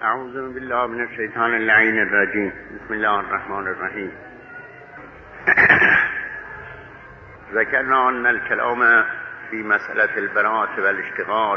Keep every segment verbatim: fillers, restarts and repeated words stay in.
اعوذ بالله من الشیطان اللعین الرجیم. بسم الله الرحمن الرحیم. ذکرنا ان الكلام في مسألة البراءة والاشتغال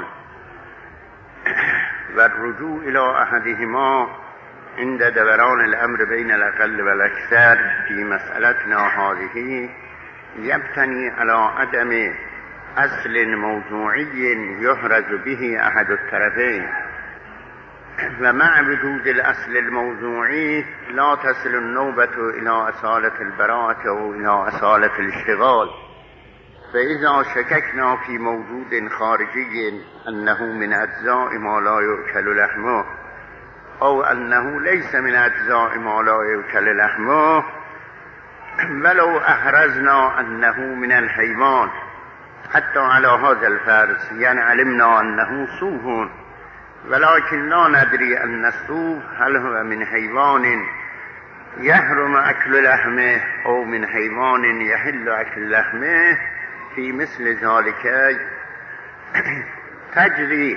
والرجوع الى احدهما عند دوران الامر بين الاقل والاكثر في مسألتنا هذه يبتني على عدم اصل موضوعي يحرز به احد الطرفين، ومع وجود الاصل الموضوعي لا تصل النوبة الى اصالة البراءة او الى اصالة الاشتغال. فاذا شككنا في موجود خارجي انه من اجزاء ما لا يؤكل لحمه او انه ليس من اجزاء ما لا يؤكل لحمه، ولو احرزنا انه من الحيوان حتى على هذا الفرض، يعني علمنا انه صوف ولكن لا ندري ان الصوف هل هو من حيوان يحرم اكل لحمه او من حيوان يحل اكل لحمه، في مثل ذلك تجري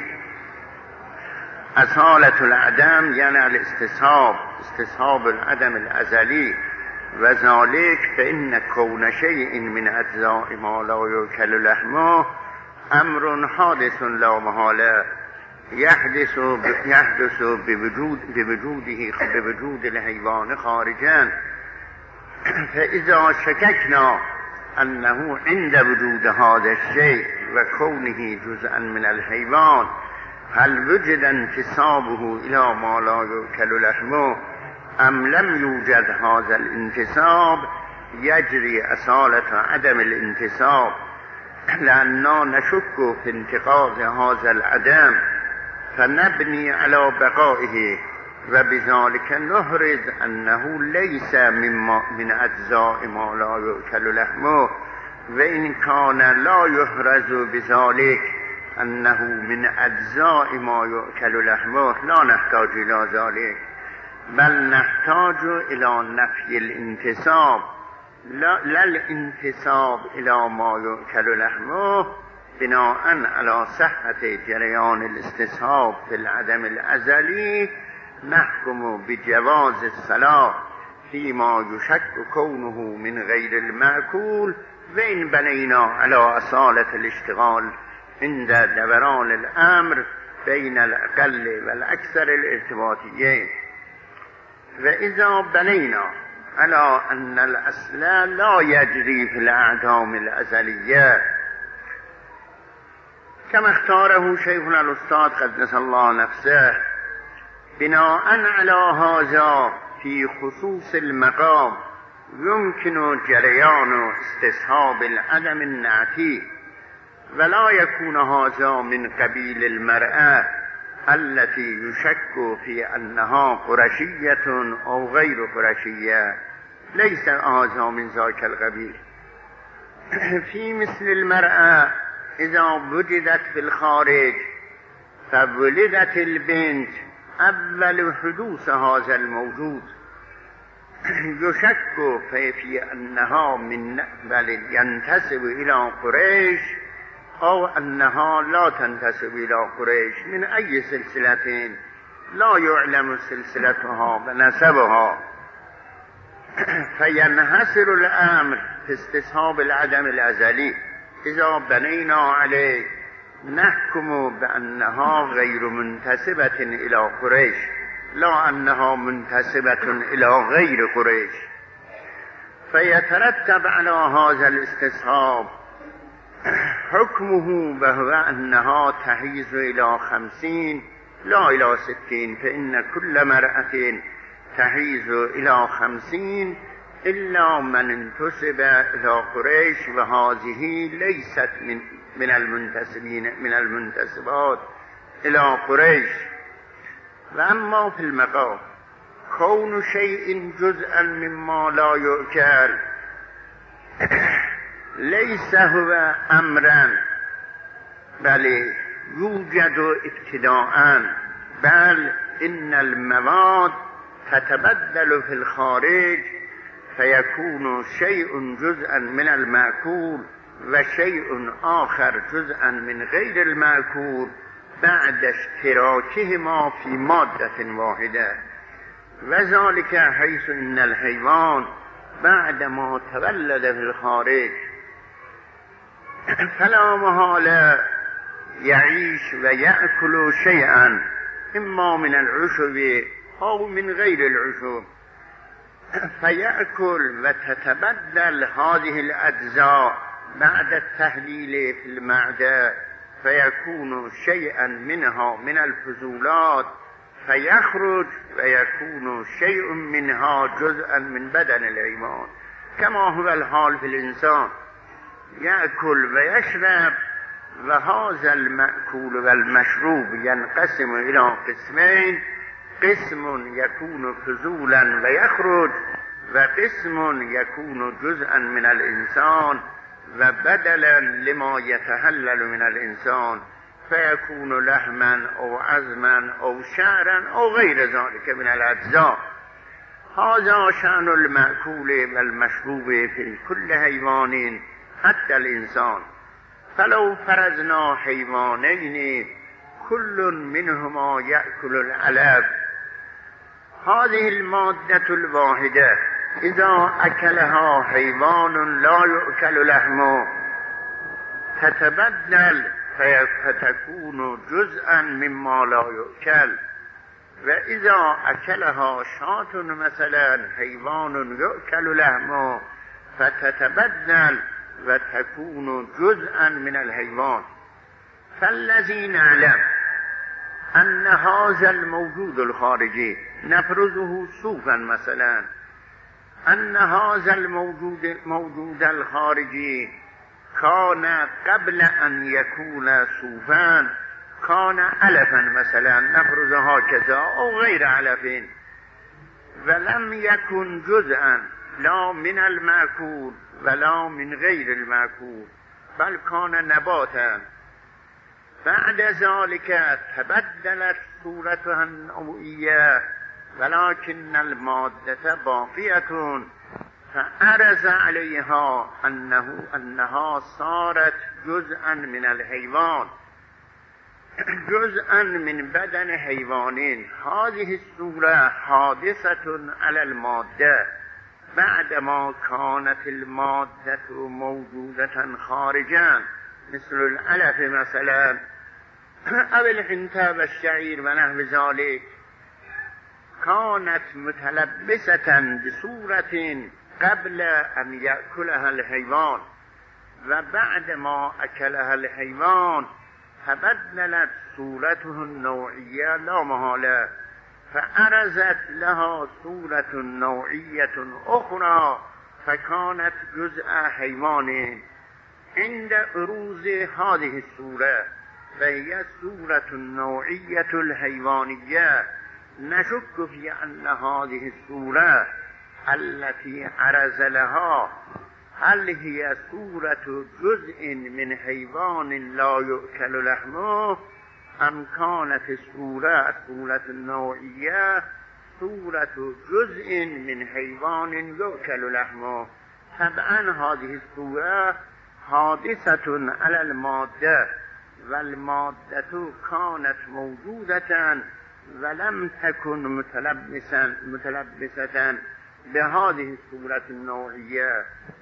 اصالة العدم، يعني الاستصحاب، استصحاب العدم الازلي، وذلك فإن كون شيء من اجزاء ما لا يؤكل لحمه امر حادث لا محالة يحدث يحدث بوجود بوجوده بوجود الحيوان خارجا. فإذا شككنا أنه عند وجود هذا الشيء وكونه جزءا من الحيوان هل وجد انتسابه إلى ما لا يؤكل لحمه أم لم يوجد هذا الانتساب، يجري أصالة عدم الانتساب، لأننا نشك في انتقاض هذا العدم فنبني على بقائه، وبذلك نحرز أنه ليس مما من أجزاء ما لا يؤكل لحمه، وإن كان لا يحرز بذلك أنه من أجزاء ما يؤكل لحمه لا نحتاج إلى ذلك، بل نحتاج إلى نفي الانتساب، لا, لا الانتساب إلى ما يؤكل لحمه، بناء على صحة جريان الاستصحاب في العدم الأزلي نحكم بجواز الصلاة فيما يشك كونه من غير المأكول، وإن بنينا على أصالة الاشتغال عند دوران الأمر بين الأقل والأكثر الارتباطيين. وإذا بنينا على أن الأصل لا يجري في الأعدام الأزلية كما اختاره شيخنا الأستاذ قدس الله نفسه، بناء على هذا في خصوص المقام يمكن جريان استصحاب العدم النعتي، ولا يكون هذا من قبيل المرأة التي يشك في أنها قرشية أو غير قرشية، ليس هذا من ذاك القبيل. في مثل المرأة إذا وجدت في الخارج فولدت البنت أول حدوث هذا الموجود، يشك في أنها من بل ينتسب إلى قريش أو أنها لا تنتسب إلى قريش، من أي سلسلتين لا يعلم سلسلتها ونسبها، فينحصر الأمر في استصحاب العدم الأزلي. إذا بنينا عليه نحكم بأنها غير منتسبة إلى قريش، لا أنها منتسبة إلى غير قريش، فيترتب على هذا الاستصحاب حكمه، وهو أنها تحيز إلى خمسين لا إلى ستين، فإن كل مرأة تحيز إلى خمسين إلا من انتسب إلى قريش، وهذه ليست من من المنتسبين من المنتسبات إلى قريش. وأما في المقام كون شيء جزءا مما لا يؤكل ليس هو أمرا بل يوجد ابتداء، بل إن المواد تتبدل في الخارج فيكون شيء جزءا من المأكول وشيء آخر جزءا من غير المأكول، بعد اشتراكهما في مادة واحدة، وذلك حيث ان الحيوان بعد ما تولد في الخارج فلا محالة يعيش ويأكل شيئا اما من العشب او من غير العشب، فيأكل وتتبدل هذه الأجزاء بعد التحليل في المعدة فيكون شيئا منها من الفضولات، فيخرج ويكون شيء منها جزءا من بدن الحيوان، كما هو الحال في الإنسان، يأكل ويشرب، وهذا المأكول والمشروب ينقسم إلى قسمين: قسم يكون فضولا ويخرج، وقسم يكون جزءا من الإنسان وبدلا لما يتهلل من الإنسان، فيكون لحما أو عظما أو شعرا أو غير ذلك من الأجزاء. هذا شأن المأكول والمشروب في كل حيوان حتى الإنسان. فلو فرضنا حيوانين كل منهما يأكل العلف، هذه المادة الواحدة إذا أكلها حيوان لا يؤكل لحمه تتبدل فتكون جزءا مما لا يؤكل، وإذا أكلها شاة مثلا حيوان يؤكل لحمه فتتبدل وتكون جزءا من الحيوان. فالذي نعلم أن هذا الموجود الخارجي نفرضه صوفا مثلا، أن هذا الموجود موجود الخارجي كان قبل أن يكون صوفا كان علفا مثلا، نفرض هكذا أو غير علف، ولم يكن جزءا لا من المأكول ولا من غير المأكول، بل كان نباتا. بعد ذلك تبدلت صورتها النوعية ولكن المادة باقية، فعرض عليها أنه أنها صارت جزءا من الحيوان، جزءا من بدن حيوانين. هذه الصورة حادثة على المادة بعدما كانت المادة موجودة خارجا، مثل العلف مثلا أو الحنطة والشعير ونحو ذلك، كانت متلبسة بصورة قبل أن يأكلها الحيوان، وبعد ما أكلها الحيوان تبدلت صورته النوعية لا محالة، فأرزت لها صورة نوعية أخرى فكانت جزء حيوان. عند بروز هذه الصورة وهي الصورة النوعية الحيوانية نشك في أن هذه الصورة التي عرض لها هل هي صورة جزء من حيوان لا يؤكل لحمه أم كانت الصورة الصورة النوعية صورة جزء من حيوان يؤكل لحمه. طبعا هذه الصورة حادثة على المادة، والمادة كانت موجودة ولم تكن متلبسة متلبسة بهذه الصورة النوعية.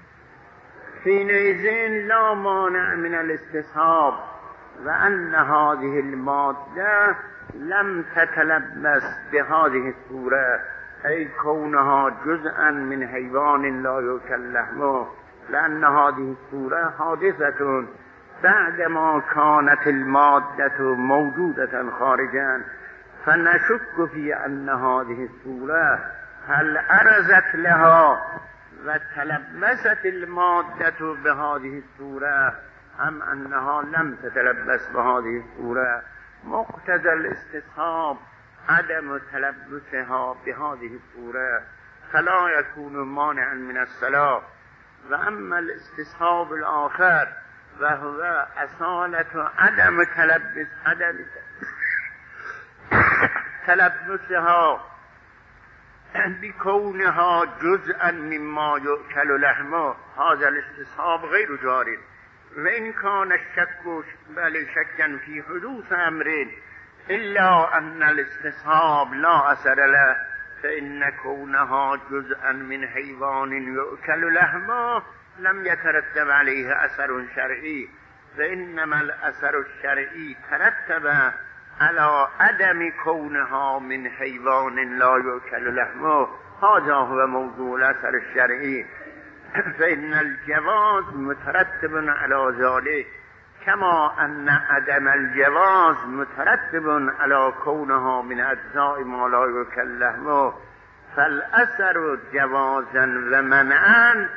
حينئذ لا مانع من الاستصحاب وأن هذه المادة لم تتلبس بهذه الصورة، أي كونها جزءا من حيوان لا يؤكل لحمه، لأن هذه الصورة حادثة بعدما كانت المادة موجودة خارجا. فنشك في أن هذه الصورة هل أرزت لها وتلبست المادة بهذه الصورة أم أنها لم تتلبس بهذه الصورة. مقتضى الاستصحاب عدم تلبسها بهذه الصورة، فلا يكون مانعا من الصلاة. وأما الاستصحاب الآخر وهو أصالة عدم تلبس عدم تلبسها بكونها جزءا مما يؤكل لحمه، هذا الاستصحاب غير جار، و این کان الشک بله شکن فی حدوث امر الا ان الاستصحاب لا اثر له فان کونها جزءا من حیوان یؤکل لحمه لم يترتب عليه اثر شرعی فانما الاثر الشرعی ترتب على عدم كونها من حيوان لا يؤكل لحمه هذا هو موضوع الاثر الشرعي فإن الجواز مترتب على ذلك كما أن عدم الجواز مترتب على كونها من أجزاء ما لا يؤكل لحمه فالأثر جوازا ومنعا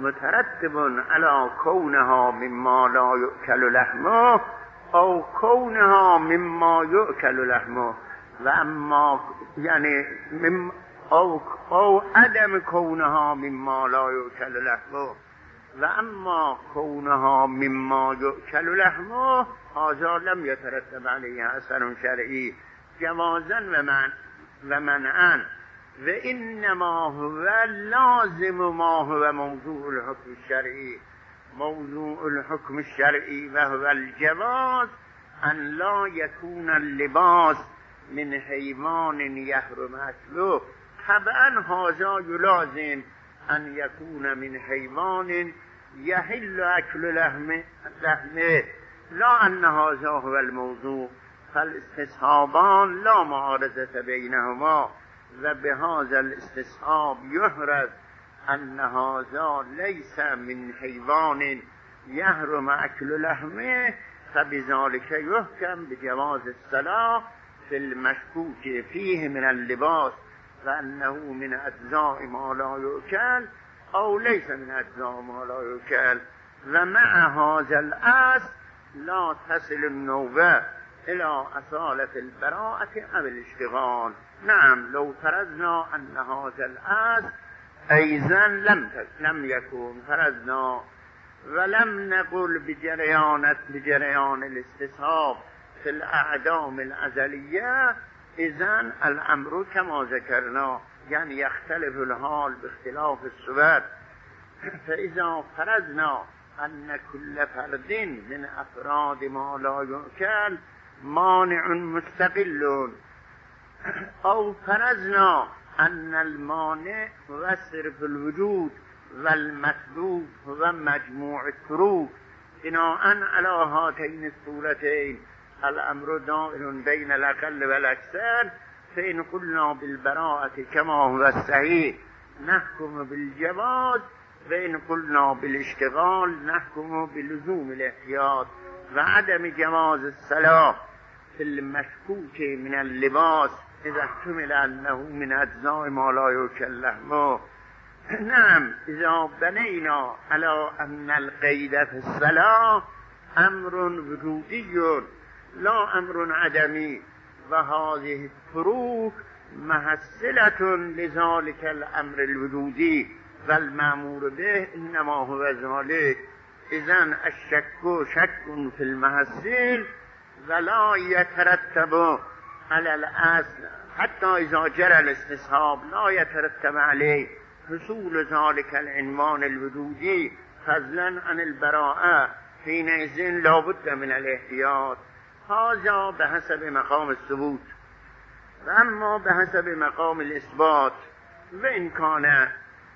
مترتب على كونها مما لا يؤكل لحمه او كونها مما يؤكل لحمه و اما یعنی مم او او عدم كونها مما لا يؤكل لحمه و اما كونها مما يؤكل لحمه هذا لم يترتب عليه اثر شرعي جوازا و من و منعا و انما هو لازم ما هو موضوع الحكم الشرعي موضوع الحكم الشرعي وهو الجواز أن لا يكون اللباس من حيوان يحرم أكله طبعا هذا يلازم أن يكون من حيوان يحل أكل لحمه لحمه لا أن هذا هو الموضوع فالاستصحابان لا معارضة بينهما وبهذا الاستصحاب يحرز أن هذا ليس من حيوان يحرم أكل لحمه فبذلك يحكم بجواز الصلاة في المشكوك فيه من اللباس وأنه من أجزاء ما لا يؤكل أو ليس من أجزاء ما لا يؤكل ومع هذا الأصل لا تصل النوبة إلى أصالة البراءة أو الاشتغال. نعم لو فرضنا أن هذا الأصل أيضا لم لم يكن فرضنا ولم نقل بجريان بجريان الاستصحاب في الأعدام الأزلية إذن الأمر كما ذكرنا يعني يختلف الحال باختلاف الصور. فإذا فرضنا أن كل فرد من أفراد ما لا يؤكل مانع مستقل أو فرضنا أن المانع هو صرف الوجود والمطلوب هو مجموع الطرق بناء على هاتين الصورتين الأمر دائر بين الأقل والأكثر فإن قلنا بالبراءة كما هو الصحيح نحكم بالجواز وإن قلنا بالاشتغال نحكم بلزوم الاحتياط وعدم جواز الصلاة في المشكوك من اللباس إذا احتمل أنه من أجزاء ما لا يؤكل لحمه. نعم إذا بنينا على أن القيد في الصلاة أمر وجودي لا أمر عدمي وهذه الفروق محصلة لذلك الأمر الوجودي فالمأمور به إنما هو ذلك. إذن الشك شك في المحصل ولا يترتب على الأصل حتى إذا جرى الاستصحاب لا يترتب عليه حصول ذلك العنوان الوجودي فضلا عن البراءة حينئذ لا بد من الاحتياط. هذا بحسب مقام الثبوت. وأما بحسب مقام الإثبات وإن كان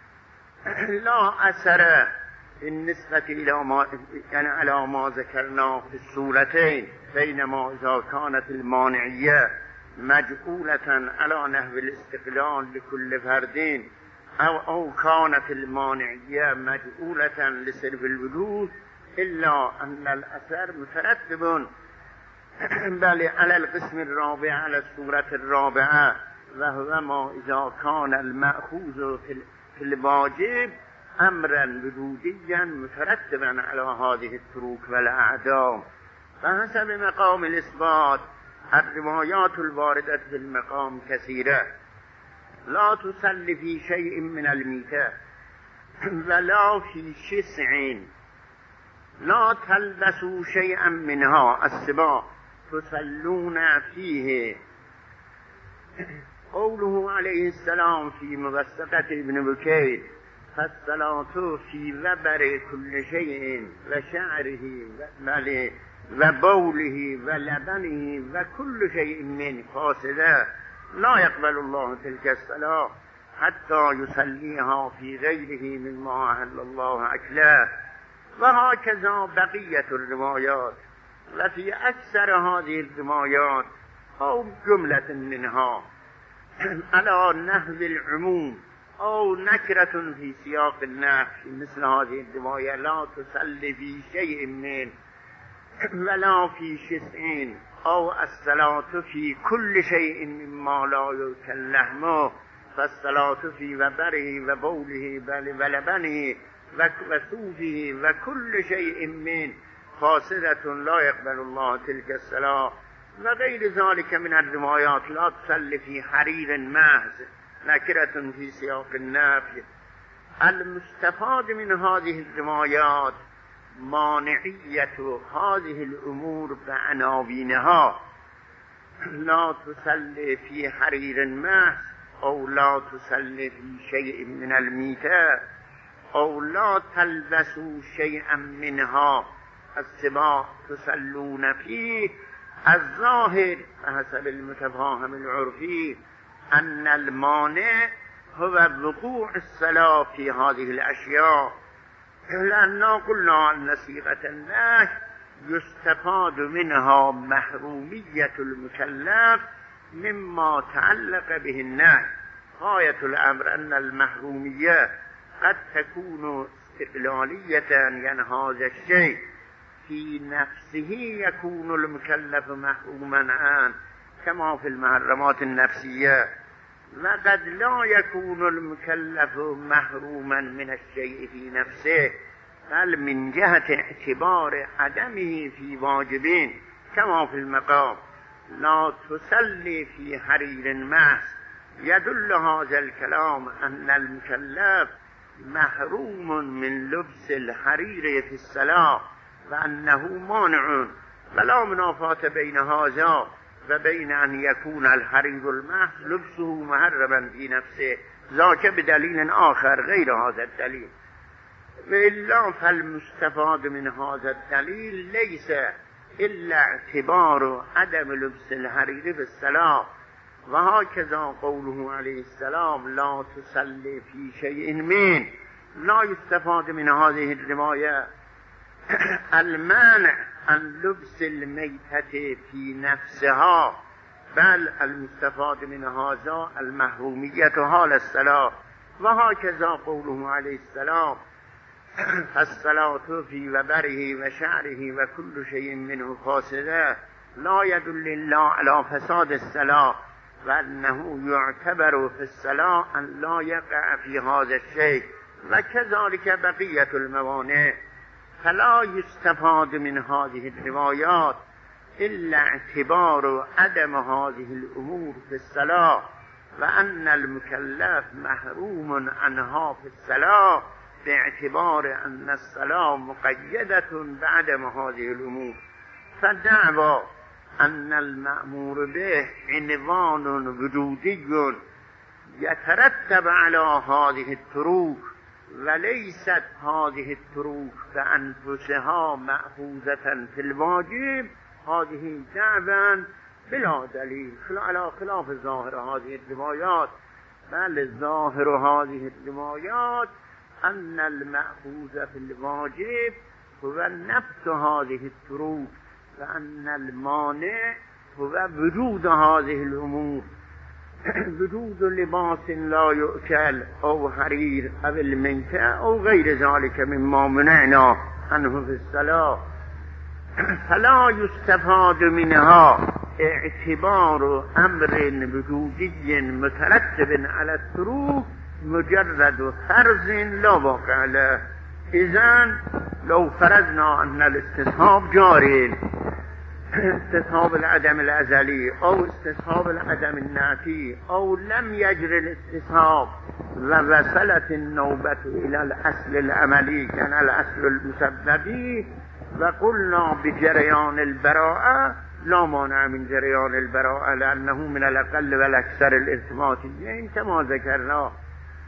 لا أثر بالنسبة إلى ما يعني على ما ذكرناه في الصورتين بينما إذا كانت المانعية مجعولة على نحو الاستقلال لكل فرد أو, أو كانت المانعية مجعولة لصرف الوجود إلا أن الأثر مترتب بل على القسم الرابع على الصورة الرابعة وهو ما إذا كان المأخوذ في الواجب أمرا وجوديا مترتبا على هذه التروك والأعدام. فحسب مقام الإثبات الروايات الواردة في المقام كثيرة لا تصل في شيء من الميتة ولا في شسع لا تلبسوا شيئا منها السباع تصلون فيه. قوله عليه السلام في موثقة ابن بكير فالصلاة في وبر كل شيء وشعره و, و بوله و لبنه و كل شيء من فاسده لا يقبل الله تلك الصلاة حتى يصليها في غيره مما أحل الله أكله. وهكذا بقية الروايات. وفي أكثر هذه الروايات أو جملة منها على نحو العموم أو نكرة في سياق النفي مثل هذه الرواية لا تصلي في شيء من ولا في شيء أو الصلاة في كل شيء مما لا يؤكل لحمه فالصلاة في وبره وبوله ولبنه وثوبه وكل شيء من فاسدة لا يقبل الله تلك الصلاة. وغير ذلك من الروايات لا تصلي في حرير محض نكرة في سياق النفي. المستفاد من هذه الروايات مانعية هذه الأمور بعناوينها، لا تصلي في حرير محض أو لا تصلي في شيء من الميتة أو لا تلبسوا شيئا منها السباع تصلون فيه. الظاهر حسب المتفاهم العرفي أن المانع هو وقوع الصلاة في هذه الأشياء، لأننا قلنا أن صيغة النهي يستفاد منها محرومية المكلف مما تعلق به النهي. غاية الأمر أن المحرومية قد تكون استقلالية، يعني هذا الشيء في نفسه يكون المكلف محروما عنه كما في المحرمات النفسية، وقد لا يكون المكلف محروما من الشيء في نفسه بل من جهة اعتبار عدمه في واجبين كما في المقام لا تصلي في حرير محض. يدل هذا الكلام أن المكلف محروم من لبس الحرير في الصلاة وأنه مانع، فلا منافاة بين هذا وبين أن يكون الحرير المحض لبسه محرما في نفسه، ذاك بدليل آخر غير هذا الدليل. وإلا فالمستفاد من هذا الدليل ليس إلا اعتبار عدم لبس الحرير في الصلاة. وهكذا قوله عليه السلام لا تصلي في شيء من، لا يستفاد من هذه الرواية المانع عن لبس الميتة في نفسها، بل المستفاد من هذا المحرومية حال الصلاة. وهكذا قوله عليه السلام الصلاة في وبره وشعره وكل شيء منه فاسده لا يدل إلا على فساد الصلاة، وأنه يعتبر في الصلاة أن لا يقع في هذا الشيء. وكذلك بقية الموانع. فلا يستفاد من هذه الروايات إلا اعتبار عدم هذه الأمور في الصلاة، وأن المكلف محروم عنها في الصلاة باعتبار أن الصلاة مقيدة بعدم هذه الأمور. فالدعوى أن المأمور به عنوان وجودي يترتب على هذه التروك، وليست هذه التروك بأنفسها مأخوذة في الواجب، هذه دعوى بلا دليل على خلاف ظاهر هذه الروايات. بل ظاهر هذه الروايات أن المأخوذ في الواجب هو نفس هذه التروك، وأن المانع هو وجود هذه الأمور، وجود لباس لا يؤكل أو حرير أو الميتة أو غير ذلك مما منعنا عنه في الصلاة. فلا يستفاد منها اعتبار أمر وجودي مترتب على التروك مجرد فرض لا واقع له. إذن لو فرضنا أن الاستصحاب جاري، استصحاب العدم الأزلي أو استصحاب العدم النافي، أو لم يجري الاستصحاب ووصلت النوبة إلى الأصل العملي كان الأصل المسببي، وقلنا بجريان البراءة لا مانع من جريان البراءة، لأنه من الأقل والأكثر الإثباتيين كما ذكرنا.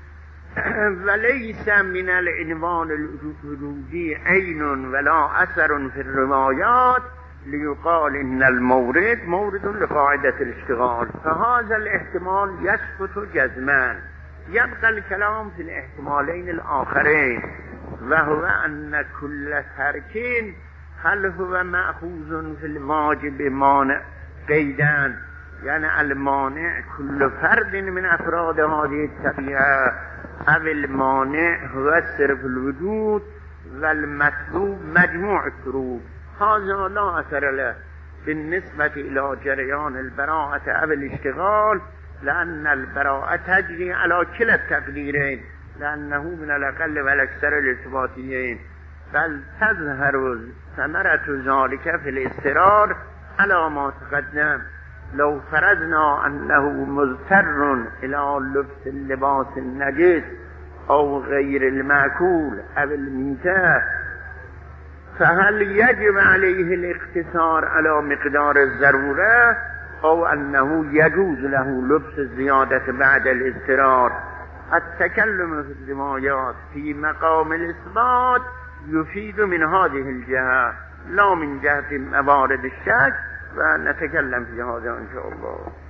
ولیس من العنوان الوجودی عین ولا اثر فی الرمایات لیقال ان المورد مورد لقاعدة الاشتغال فهذا الاحتمال يثبت جزما. يبقى الكلام في الاحتمالين الآخرين وهو أن كل ترك هل هو مأخوذ في الماجب مانع قيدان، يعني المانع كل فرد من أفراد هذه الطبيعة أو المانع هو صرف الوجود والمطلوب مجموع الشروط. هذا لا أثر له بالنسبة إلى جريان البراءة أو الاشتغال، لأن البراءة تجري على كلا التقديرين لأنه من الأقل والأكثر الإثباتيين، بل تظهر ثمرة ذلك في الاضطرار على ما تقدم. لو فرضنا أنه مضطر إلى لبس اللباس النجس أو غير المأكول أو الميتة فهل يجب عليه الاقتصار على مقدار الضرورة أو أنه يجوز له لبس الزيادة بعد الاضطرار؟ التكلم في الرمايات في مقام الإثبات يفيد من هذه الجهة لا من جهة موارد الشك، ونتكلم في هذا إن شاء الله.